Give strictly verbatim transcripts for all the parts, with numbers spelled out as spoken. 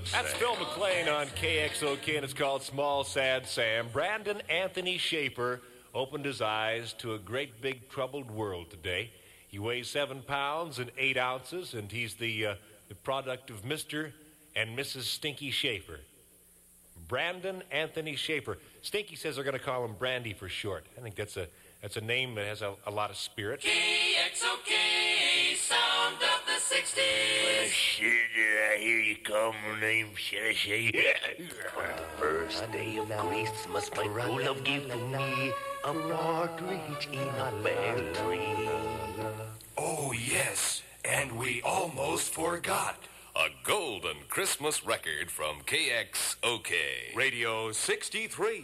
That's Phil McLean on K X O K, and it's called Small Sad Sam. Brandon Anthony Schaefer opened his eyes to a great big troubled world today. He weighs seven pounds and eight ounces, and he's the, uh, the product of Mister and Missus Stinky Schaefer. Brandon Anthony Schaefer. Stinky says they're going to call him Brandy for short. I think that's a that's a name that has a, a lot of spirit. K X O K, sound of the sixties. Well, shit, did I hear you call my name, should I say? First day of Christmas, my true love gave to me a partridge in a pear tree. Oh, yes, and we almost forgot. A golden Christmas record from K X O K. Radio sixty-three.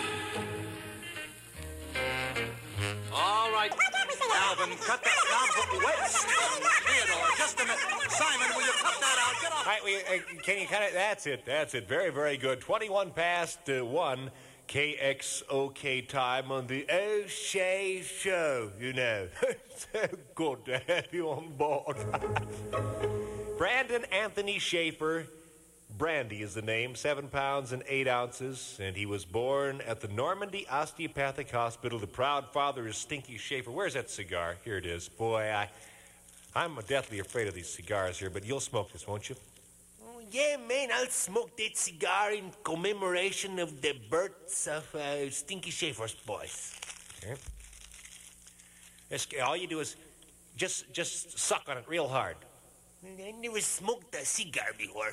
All right, Alvin, cut that down. Wait, Theodore, just a minute. Simon, will you cut that out? Get off. All right, we, uh, can you cut it? That's it. That's it. Very, very good. twenty-one past uh, one. K X O K time on the O'Shea Show, you know. So good to have you on board. Brandon Anthony Schaefer. Brandy is the name, seven pounds and eight ounces, and he was born at the Normandy Osteopathic Hospital. The proud father is Stinky Schaefer. Where's that cigar? Here it is. Boy, I, I'm deathly afraid of these cigars here, but you'll smoke this, won't you? Oh, yeah, man, I'll smoke that cigar in commemoration of the births of uh, Stinky Schaefer's boys. Okay. This, all you do is just, just suck on it real hard. I never smoked a cigar before.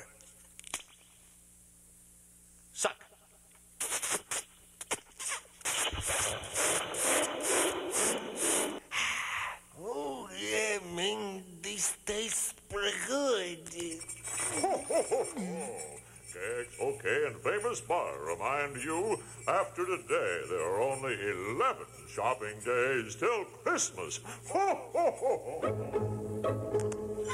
Suck. Oh, yeah, man, this tastes pretty good. Ho, ho, ho, ho. K X O K and Famous Bar remind you, after today, there are only eleven shopping days till Christmas. Ho, ho, ho, ho.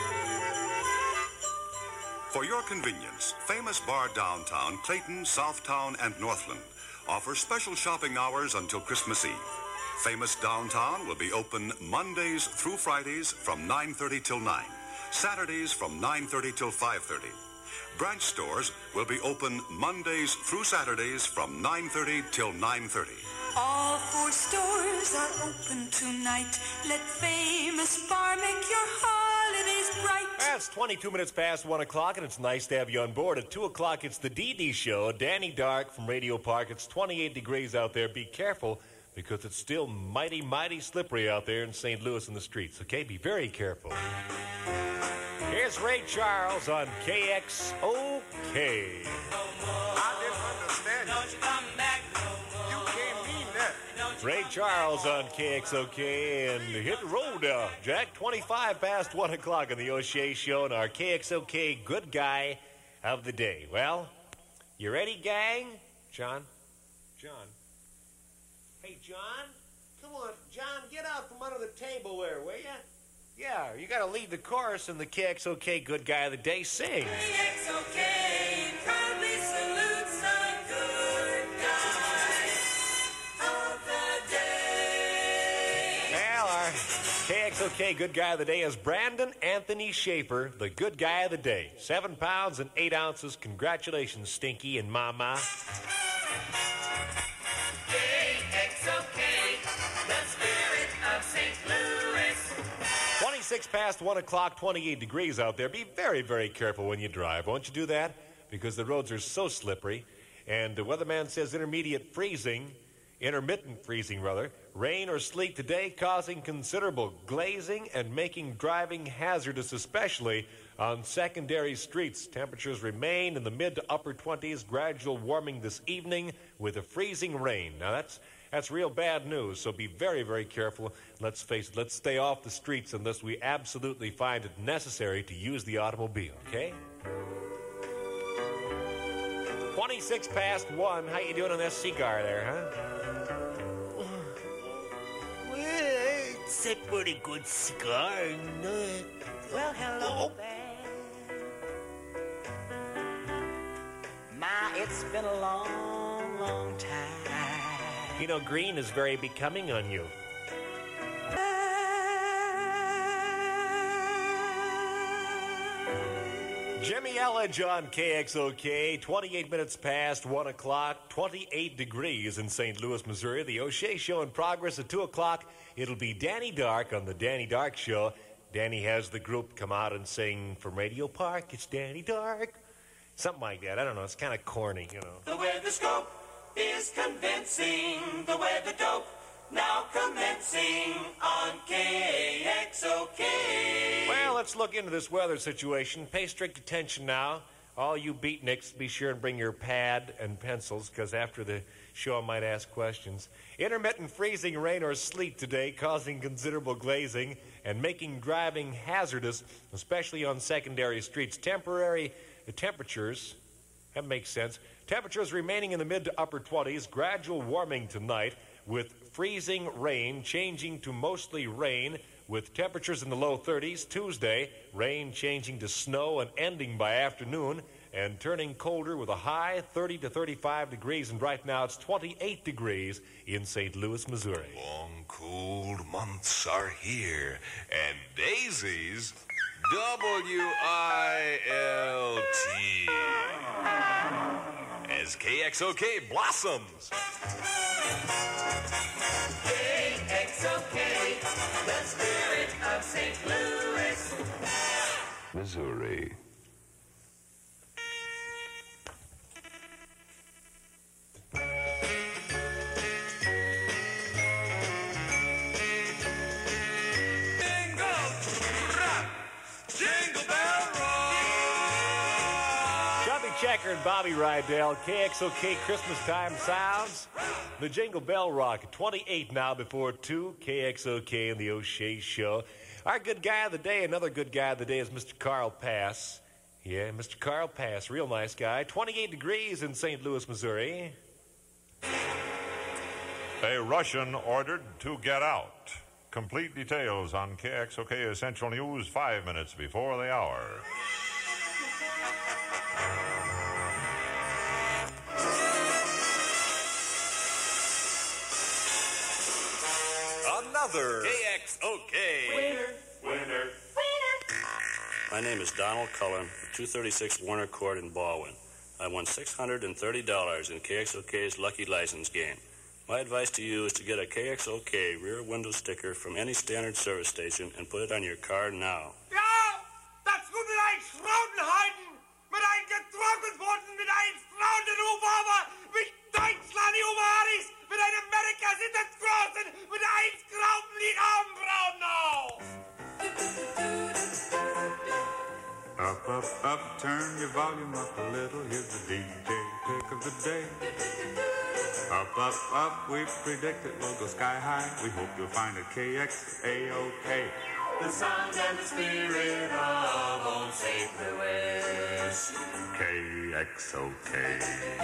For your convenience, Famous Bar Downtown, Clayton, Southtown, and Northland offer special shopping hours until Christmas Eve. Famous Downtown will be open Mondays through Fridays from nine thirty till nine, Saturdays from nine thirty till five thirty. Branch stores will be open Mondays through Saturdays from nine thirty till nine thirty. All four stores are open tonight. Let Famous Bar make your holidays bright. That's twenty-two minutes past one o'clock, and it's nice to have you on board. At two o'clock, it's the Dee Dee Show. Danny Dark from Radio Park. It's twenty-eight degrees out there. Be careful, because it's still mighty, mighty slippery out there in Saint Louis in the streets, okay? Be very careful. Here's Ray Charles on K X O K. I didn't understand you. Don't you come back no You more. can't mean that. Ray Charles on K X O K, and hit the road now, Jack. twenty-five past one o'clock on the O'Shea Show and our K X O K Good Guy of the Day. Well, you ready, gang? John? John? Hey, John? Come on, John, get out from under the table there, will ya? Yeah, you got to lead the chorus in the K X O K Good Guy of the Day. Sing. K X O K proudly salutes the good guy of the day. Well, our K X O K Good Guy of the Day is Brandon Anthony Schaefer, the Good Guy of the Day. Seven pounds and eight ounces. Congratulations, Stinky and Mama. K X O K, the spirit of Saint Louis. twenty-six past one o'clock, twenty-eight degrees out there. Be very, very careful when you drive. Won't you do that? Because the roads are so slippery. And the weatherman says intermediate freezing, intermittent freezing, rather. Rain or sleet today causing considerable glazing and making driving hazardous, especially on secondary streets. Temperatures remain in the mid to upper twenties, gradual warming this evening with a freezing rain. Now, that's That's real bad news, so be very, very careful. Let's face it, let's stay off the streets unless we absolutely find it necessary to use the automobile, okay? twenty-six past one. How you doing on that cigar there, huh? Well, it's a pretty good cigar. No. Well, hello Oh. there. My, it's been a long, long time. You know, green is very becoming on you. Jimmy Elledge on K X O K, twenty-eight minutes past one o'clock, twenty-eight degrees in Saint Louis, Missouri. The O'Shea Show in progress at two o'clock. It'll be Danny Dark on the Danny Dark Show. Danny has the group come out and sing from Radio Park, it's Danny Dark. Something like that. I don't know. It's kind of corny, you know. The weather scope is convincing. The weather dope now commencing on K X O K. Well, let's look into this weather situation. Pay strict attention now. All you beatniks, be sure and bring your pad and pencils, because after the show I might ask questions. Intermittent freezing rain or sleet today, causing considerable glazing and making driving hazardous, especially on secondary streets. Temporary temperatures, that makes sense. Temperatures remaining in the mid to upper twenties, gradual warming tonight with freezing rain changing to mostly rain with temperatures in the low thirties. Tuesday, rain changing to snow and ending by afternoon and turning colder with a high thirty to thirty-five degrees. And right now it's twenty-eight degrees in Saint Louis, Missouri. Long, cold months are here, and daisies, W I L T, as K X O K blossoms. K X O K, the spirit of Saint Louis, Missouri. Checker and Bobby Rydell, K X O K Christmas Time Sounds. The Jingle Bell Rock, twenty-eight now before two, K X O K and the O'Shea Show. Our good guy of the day, another good guy of the day is Mister Carl Pass. Yeah, Mister Carl Pass, real nice guy. twenty-eight degrees in Saint Louis, Missouri. A Russian ordered to get out. Complete details on K X O K Essential News five minutes before the hour. Another K X O K. winner, winner, winner. My name is Donald Cullen, two thirty-six Warner Court in Baldwin. I won six hundred thirty dollars in K X O K's Lucky License game. My advice to you is to get a K X O K rear window sticker from any standard service station and put it on your car now. Ja, das tut mir leid, Schraubenhalten. Mit einem getrocknet worden, mit einem strahlenden Ufer, mit Deutschland Umaris, mit einem Amerika sind das Großen, mit einem Schrauben liegt Abendbraun now. Up, up, up, turn your volume up a little. Here's the D J pick of the day. Up, up, up, we predict it will go sky high. We hope you'll find it K X A O K. The sound and the spirit of old Saint Louis. K X O K.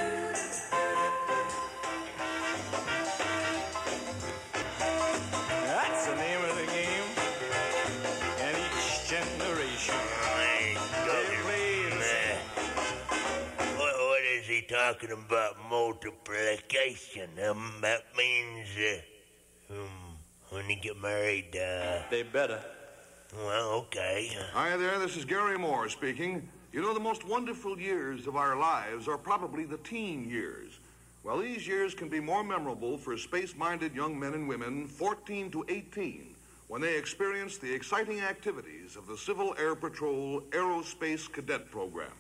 That's the name of the game. And each generation. What, what is he talking about? Multiplication. Um, that means, uh, um, when you get married, uh... They better. Well, okay. Hi there, this is Gary Moore speaking. You know, the most wonderful years of our lives are probably the teen years. Well, these years can be more memorable for space-minded young men and women, fourteen to eighteen, when they experience the exciting activities of the Civil Air Patrol Aerospace Cadet Program.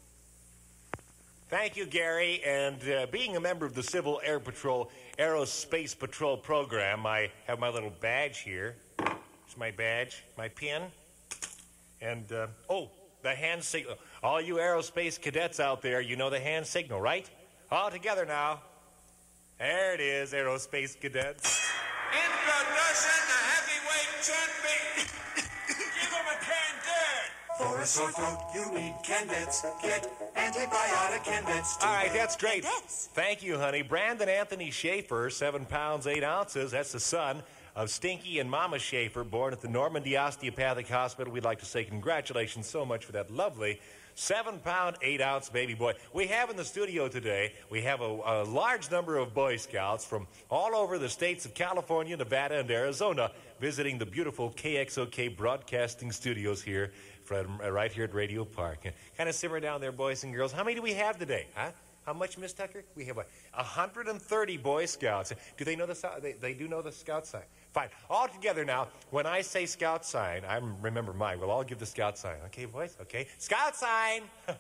Thank you, Gary. And uh, being a member of the Civil Air Patrol Aerospace Patrol Program, I have my little badge here. It's my badge, my pin, and, uh, oh, the hand signal. All you aerospace cadets out there, you know the hand signal, right? All together now. There it is, aerospace cadets. Introducing the heavyweight champion. Give him a can dirt. For a sore throat, you need Candets. Get antibiotic Candets. All right, that's great. Thank you, honey. Brandon Anthony Schaefer, seven pounds, eight ounces. That's the son of Stinky and Mama Schaefer, born at the Normandy Osteopathic Hospital. We'd like to say congratulations so much for that lovely seven-pound, eight-ounce baby boy. We have in the studio today, we have a, a large number of Boy Scouts from all over the states of California, Nevada, and Arizona visiting the beautiful K X O K broadcasting studios here, from uh, right here at Radio Park. Kind of simmer down there, boys and girls. How many do we have today, huh? How much, Miss Tucker? We have what? one hundred thirty Boy Scouts. Do they know the they, they do know the Scout sign? Fine. All together now, when I say Scout sign, I remember mine. We'll all give the Scout sign. Okay, boys? Okay. Scout sign!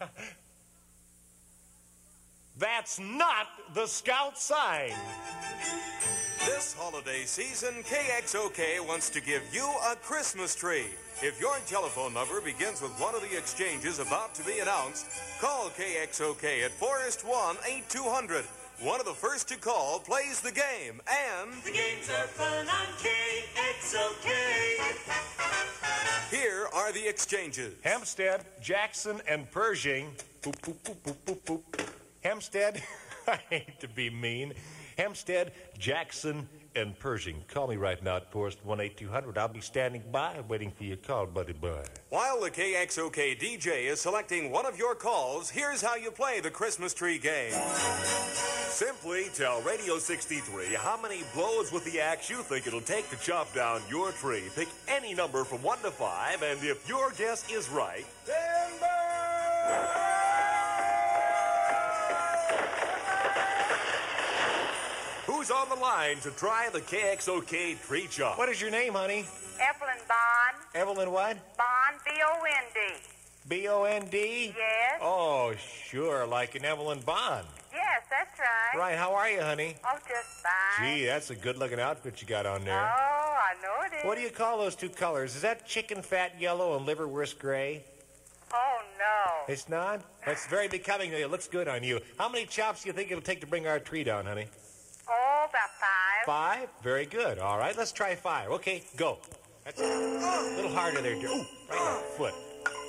That's not the Scout sign. This holiday season, K X O K wants to give you a Christmas tree. If your telephone number begins with one of the exchanges about to be announced, call K X O K at Forest one eight two hundred. One of the first to call plays the game, and... The games are fun on K X O K. Here are the exchanges. Hempstead, Jackson, and Pershing. Boop, boop, boop, boop, boop, boop. Hempstead, I hate to be mean. Hempstead, Jackson, and Pershing. Call me right now at Forest one eight two hundred. I'll be standing by waiting for your call, buddy boy. While the K X O K D J is selecting one of your calls, here's how you play the Christmas tree game. Simply tell Radio sixty-three how many blows with the axe you think it'll take to chop down your tree. Pick any number from one to five, and if your guess is right... Stand by! Who's on the line to try the K X O K tree chop? What is your name, honey? Evelyn Bond. Evelyn what? Bond, B O N D. B O N D? Yes. Oh, sure, like an Evelyn Bond. Yes, that's right. Right, how are you, honey? Oh, just fine. Gee, that's a good-looking outfit you got on there. Oh, I know it is. What do you call those two colors? Is that chicken fat yellow and liverwurst gray? Oh, no. It's not? That's very becoming. It looks good on you. How many chops do you think it'll take to bring our tree down, honey? Oh, about five. Five? Very good. All right, let's try five. Okay, go. That's a little harder there, dear. Ooh, right on the foot.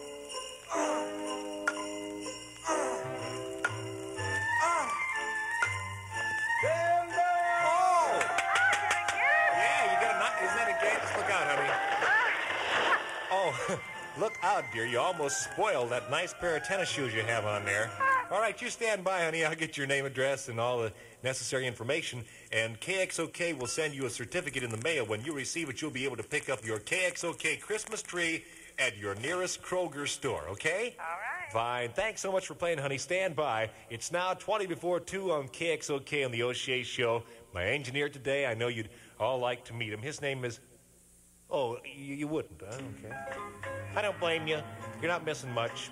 Look out, dear. You almost spoiled that nice pair of tennis shoes you have on there. All right, you stand by, honey. I'll get your name, address, and all the necessary information. And K X O K will send you a certificate in the mail. When you receive it, you'll be able to pick up your K X O K Christmas tree at your nearest Kroger store, okay? All right. Fine. Thanks so much for playing, honey. Stand by. It's now twenty before two on K X O K on the O'Shea Show. My engineer today, I know you'd all like to meet him. His name is... Oh, you, you wouldn't, huh? Okay. I don't blame you. You're not missing much.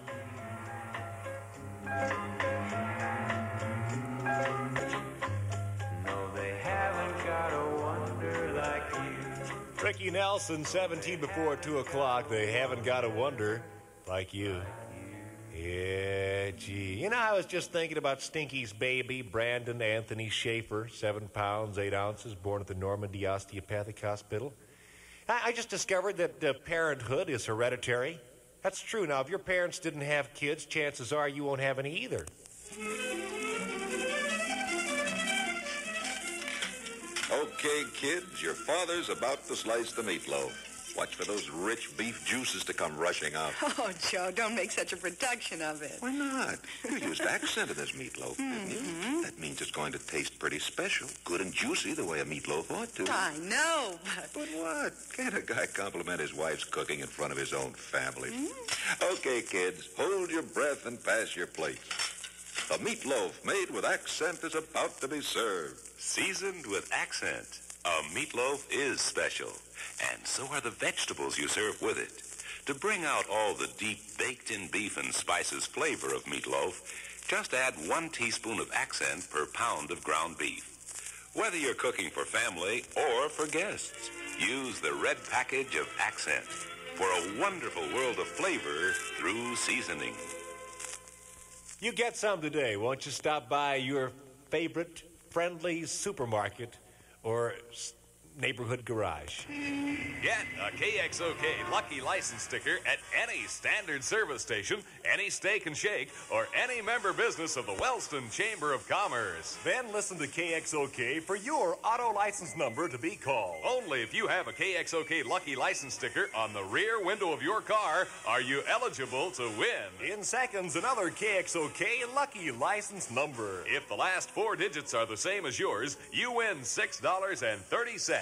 No, they haven't got a wonder like you. Ricky Nelson, seventeen before two o'clock. They haven't got a wonder like you. Yeah, gee. You know, I was just thinking about Stinky's baby, Brandon Anthony Schaefer, seven pounds, eight ounces, born at the Normandy Osteopathic Hospital. I just discovered that uh, parenthood is hereditary. That's true. Now, if your parents didn't have kids, chances are you won't have any either. Okay, kids, your father's about to slice the meatloaf. Watch for those rich beef juices to come rushing out. Oh, Joe, don't make such a production of it. Why not? You used accent in this meatloaf, didn't you? Mm-hmm. That means it's going to taste pretty special, good and juicy the way a meatloaf ought to. I know, but... But what? Can't a guy compliment his wife's cooking in front of his own family? Mm-hmm. Okay, kids, hold your breath and pass your plates. A meatloaf made with accent is about to be served. Seasoned with accent, a meatloaf is special. And so are the vegetables you serve with it. To bring out all the deep baked-in beef and spices flavor of meatloaf, just add one teaspoon of accent per pound of ground beef. Whether you're cooking for family or for guests, use the red package of accent for a wonderful world of flavor through seasoning. You get some today. Won't you stop by your favorite friendly supermarket or neighborhood garage? Get a K X O K Lucky License sticker at any standard service station, any Steak and Shake, or any member business of the Wellston Chamber of Commerce. Then listen to K X O K for your auto license number to be called. Only if you have a K X O K Lucky License sticker on the rear window of your car are you eligible to win. In seconds, another K X O K Lucky License number. If the last four digits are the same as yours, you win six dollars and thirty cents.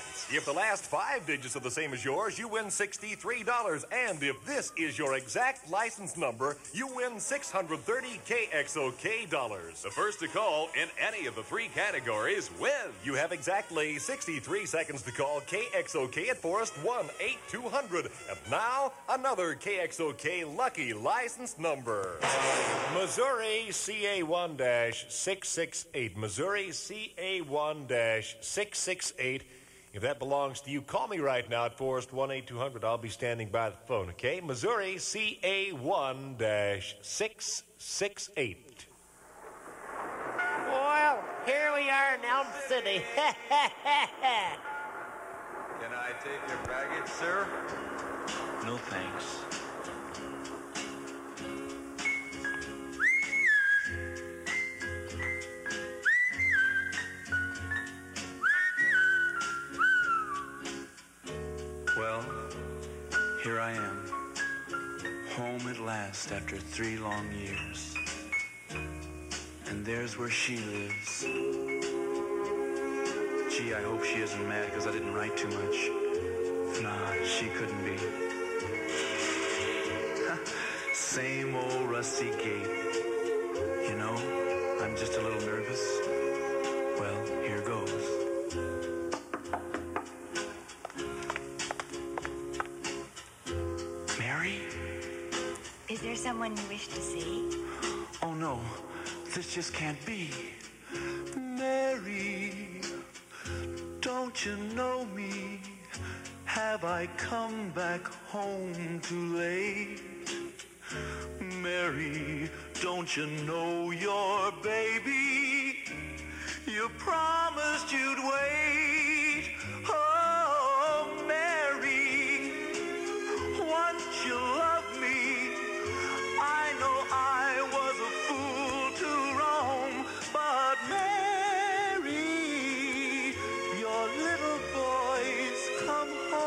chance. If the last five digits are the same as yours, you win sixty-three dollars. And if this is your exact license number, you win six hundred thirty K X O K dollars. The first to call in any of the three categories wins. You have exactly sixty-three seconds to call K X O K at Forest one eight two hundred. And now, another K X O K lucky license number. Missouri C A one six six eight. Missouri C A one six six eight. If that belongs to you, call me right now at Forest one eight two hundred. I'll be standing by the phone, okay? Missouri C A one six six eight. Well, here we are in Elm City. Can I take your baggage, sir? No thanks. Well, here I am, home at last after three long years. And there's where she lives. Gee, I hope she isn't mad because I didn't write too much. Nah, she couldn't be. Same old rusty gate. You know, I'm just a little nervous. Well, here goes. Mary? Is there someone you wish to see? Oh, no. This just can't be. Mary, don't you know me? Have I come back home too late? Mary, don't you know your baby? You promised you'd wait. Oh, Mary, once you loved me. I know I was a fool to roam, but Mary, your little boy's come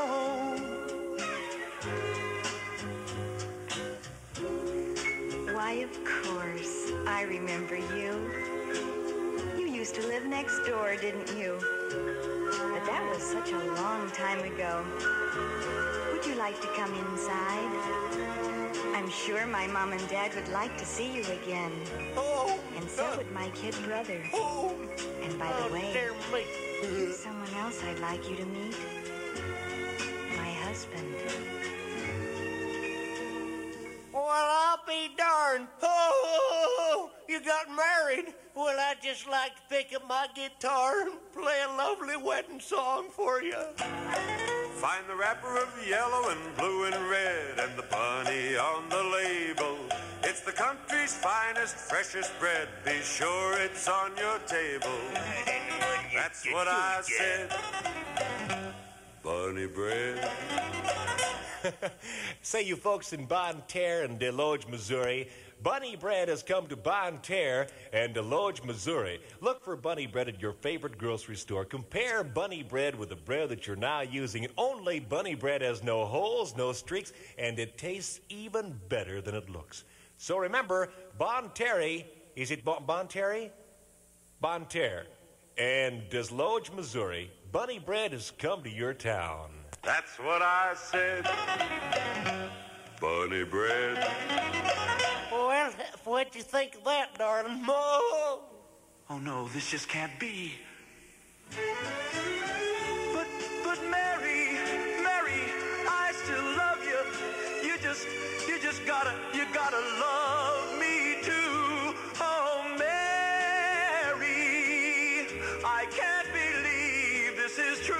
home. Why, of course. I remember you. You used to live next door, didn't you? But that was such a long time ago. Would you like to come inside? I'm sure my mom and dad would like to see you again. Oh, and so would my kid brother. Oh, and by the oh, way, dear me. there's someone else I'd like you to meet. My husband. Well, I'll be darned. Oh, you got married. Well, I'd just like to pick up my guitar and play a lovely wedding song for you. Find the wrapper of yellow and blue and red and the bunny on the label. It's the country's finest, freshest bread. Be sure it's on your table. That's what I said. Bunny bread. Say, you folks in Bonne Terre and Deloge, Missouri, Bunny Bread has come to Bonne Terre and Deloge, Missouri. Look for Bunny Bread at your favorite grocery store. Compare Bunny Bread with the bread that you're now using. Only Bunny Bread has no holes, no streaks, and it tastes even better than it looks. So remember, Bonne Terre, is it Bon, Bonne Terre? Bonne Terre. And Deloge, Missouri, Bunny Bread has come to your town. That's what I said. Bunny bread. Well, what'd you think of that, darling? Oh, oh no, this just can't be. But, but Mary, Mary, I still love you. You just, you just gotta, you gotta love me too. Oh, Mary, I can't believe this is true.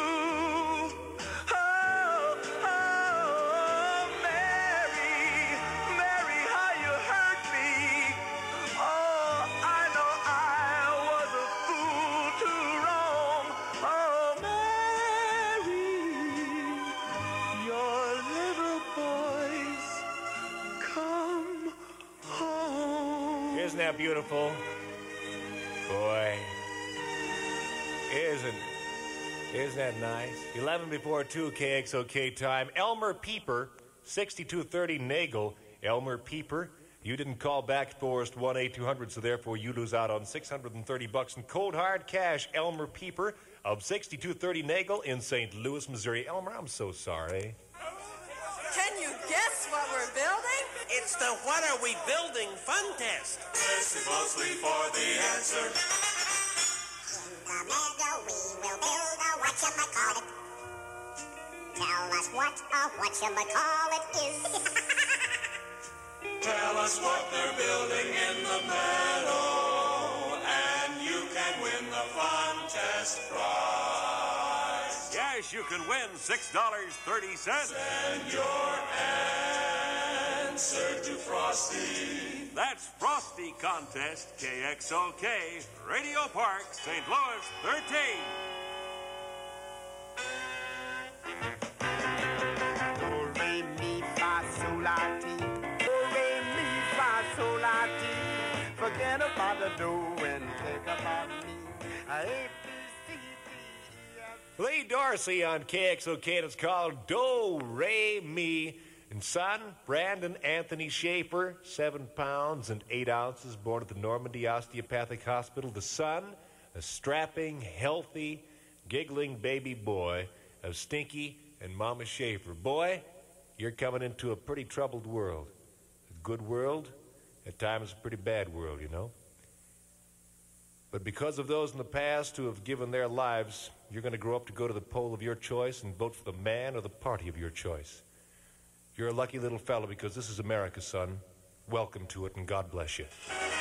Isn't that beautiful? Boy, isn't, isn't that nice? eleven before two, K X O K time. Elmer Pieper, sixty-two thirty Nagel. Elmer Pieper, you didn't call back Forest one eight two hundred, so therefore you lose out on six hundred thirty bucks in cold hard cash. Elmer Pieper, of sixty-two thirty Nagel in Saint Louis, Missouri. Elmer, I'm so sorry. Can you guess what we're building? It's the What Are We Building fun test. Listen closely for the answer. In the meadow we will build a whatchamacallit. Tell us what a whatchamacallit is. Tell us what they're building in the meadow, and you can win the fun test prize. Yes, you can win six dollars and thirty cents. Send your answer to Frosty. That's Frosty Contest, K X O K, Radio Park, Saint Louis, thirteen. Do, re, mi, fa, sol, la, ti. Do, re, mi, fa, sol, la, ti. Forget about the do and think about me. I ain't Lee Dorsey on K X O K, and it's called Do, Re, Mi. And son, Brandon Anthony Schaefer, seven pounds and eight ounces, born at the Normandy Osteopathic Hospital. The son, a strapping, healthy, giggling baby boy of Stinky and Mama Schaefer. Boy, you're coming into a pretty troubled world. A good world, at times a pretty bad world, you know. But because of those in the past who have given their lives, you're going to grow up to go to the poll of your choice and vote for the man or the party of your choice. You're a lucky little fellow because this is America, son. Welcome to it, and God bless you.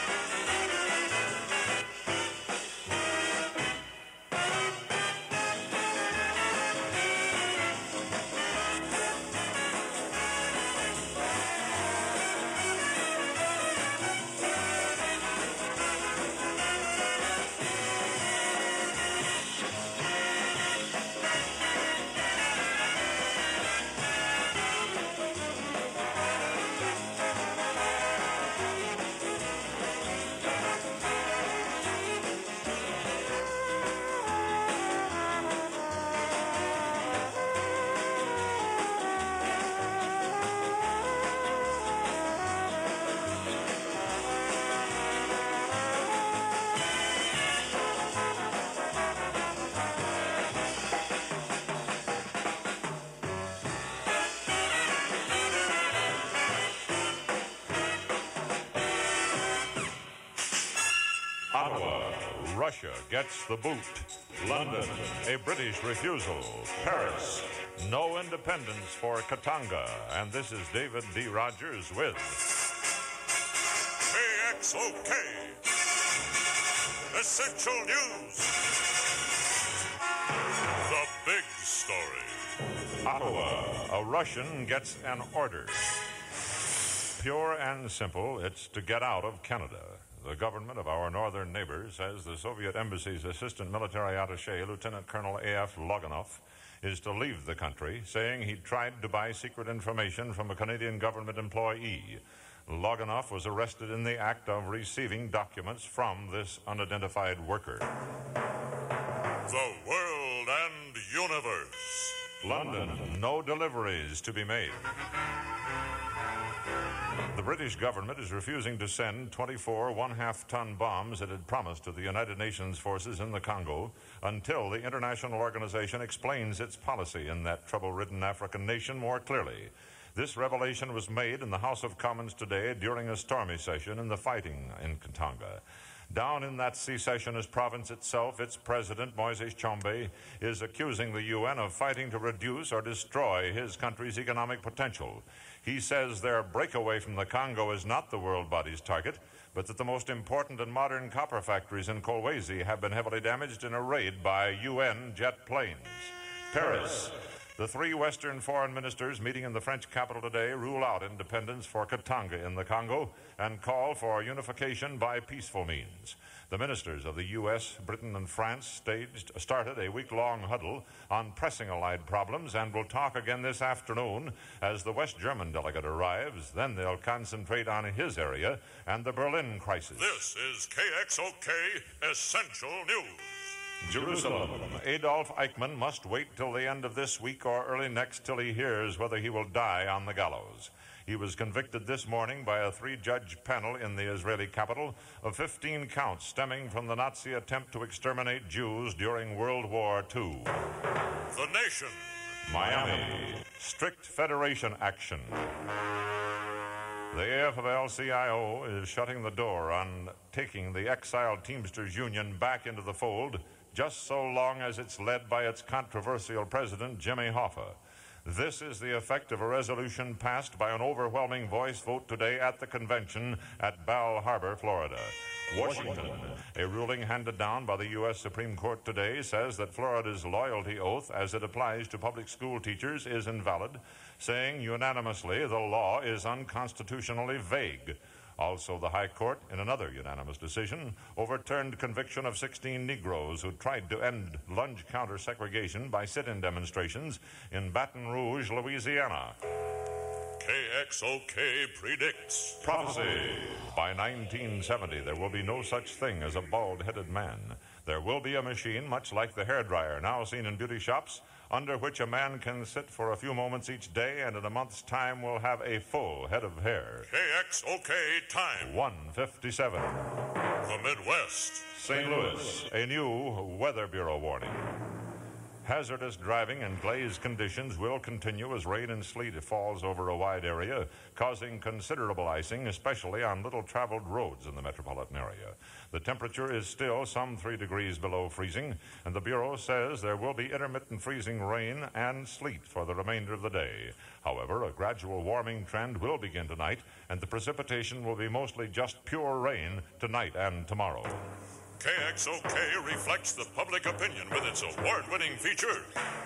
Ottawa, Russia gets the boot. London, a British refusal. Paris, no independence for Katanga. And this is David D. Rogers with K X O K. Essential News. The big story. Ottawa, a Russian gets an order. Pure and simple, it's to get out of Canada. The government of our northern neighbors says the Soviet embassy's assistant military attaché, Lieutenant Colonel A F Loganov, is to leave the country, saying he tried to buy secret information from a Canadian government employee. Loganov was arrested in the act of receiving documents from this unidentified worker. The world and universe. London, no deliveries to be made. The British government is refusing to send twenty-four one-half ton bombs it had promised to the United Nations forces in the Congo until the international organization explains its policy in that trouble-ridden African nation more clearly. This revelation was made in the House of Commons today during a stormy session in the fighting in Katanga. Down in that secessionist province itself, its president, Moises Chombe, is accusing the U N of fighting to reduce or destroy his country's economic potential. He says their breakaway from the Congo is not the world body's target, but that the most important and modern copper factories in Kolwezi have been heavily damaged in a raid by U N jet planes. Paris. The three Western foreign ministers meeting in the French capital today rule out independence for Katanga in the Congo and call for unification by peaceful means. The ministers of the U S, Britain, and France staged, started a week-long huddle on pressing allied problems and will talk again this afternoon as the West German delegate arrives. Then they'll concentrate on his area and the Berlin crisis. This is K X O K Essential News. Jerusalem. Adolf Eichmann must wait till the end of this week or early next till he hears whether he will die on the gallows. He was convicted this morning by a three-judge panel in the Israeli capital of fifteen counts stemming from the Nazi attempt to exterminate Jews during World War Two. The Nation. Miami. Strict federation action. The A F L C I O is shutting the door on taking the exiled Teamsters Union back into the fold just so long as it's led by its controversial president, Jimmy Hoffa. This is the effect of a resolution passed by an overwhelming voice vote today at the convention at Bal Harbor, Florida. Washington. A ruling handed down by the U S Supreme Court today says that Florida's loyalty oath as it applies to public school teachers is invalid, saying unanimously the law is unconstitutionally vague. Also, the High Court, in another unanimous decision, overturned conviction of sixteen Negroes who tried to end lunch counter segregation by sit-in demonstrations in Baton Rouge, Louisiana. K X O K predicts. Prophecy. By nineteen seventy, there will be no such thing as a bald-headed man. There will be a machine, much like the hairdryer now seen in beauty shops, under which a man can sit for a few moments each day and in a month's time will have a full head of hair. K X O K time. one fifty-seven. The Midwest. Saint Louis. A new Weather Bureau warning. Hazardous driving and glazed conditions will continue as rain and sleet falls over a wide area, causing considerable icing, especially on little-traveled roads in the metropolitan area. The temperature is still some three degrees below freezing, and the Bureau says there will be intermittent freezing rain and sleet for the remainder of the day. However, a gradual warming trend will begin tonight, and the precipitation will be mostly just pure rain tonight and tomorrow. K X O K reflects the public opinion with its award-winning feature,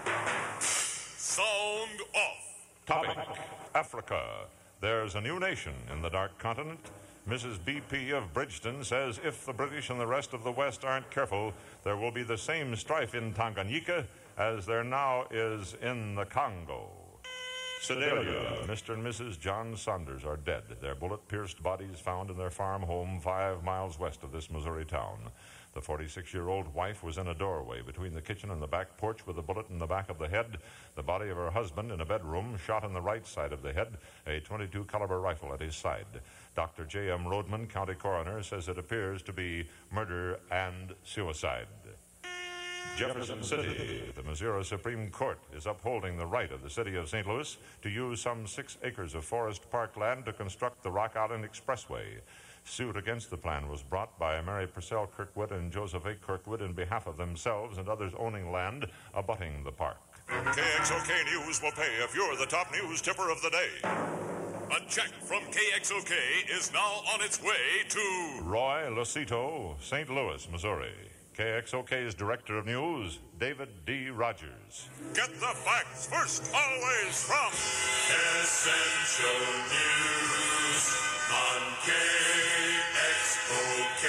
Sound Off. Topic, Africa. There's a new nation in the Dark Continent. Missus B P of Bridgeton says if the British and the rest of the West aren't careful, there will be the same strife in Tanganyika as there now is in the Congo. Sedalia. Mister and Missus John Saunders are dead. Their bullet-pierced bodies found in their farm home five miles west of this Missouri town. The forty-six-year-old wife was in a doorway between the kitchen and the back porch with a bullet in the back of the head. The body of her husband in a bedroom, shot on the right side of the head, a twenty-two caliber rifle at his side. Doctor J M Rodman, county coroner, says it appears to be murder and suicide. Jefferson City. The Missouri Supreme Court is upholding the right of the city of Saint Louis to use some six acres of forest park land to construct the Rock Island Expressway. Suit against the plan was brought by Mary Purcell Kirkwood and Joseph A. Kirkwood in behalf of themselves and others owning land abutting the park. K X O K News will pay if you're the top news tipper of the day. A check from K X O K is now on its way to Roy Losito, Saint Louis, Missouri. K X O K's Director of News, David D. Rogers. Get the facts first, always from Essential News on K X O K.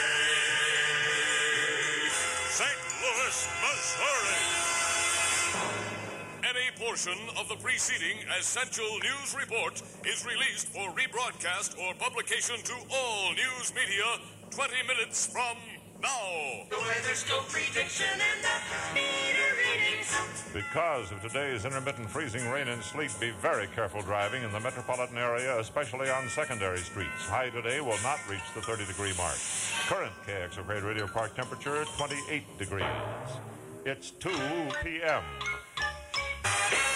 Saint Louis, Missouri. Any portion of the preceding Essential News Report is released for rebroadcast or publication to all news media twenty minutes from now. The weather scope prediction and the meter readings. Because of today's intermittent freezing rain and sleet, be very careful driving in the metropolitan area, especially on secondary streets. High today will not reach the thirty degree mark. Current K X O K Radio Park temperature, twenty-eight degrees. It's two p.m.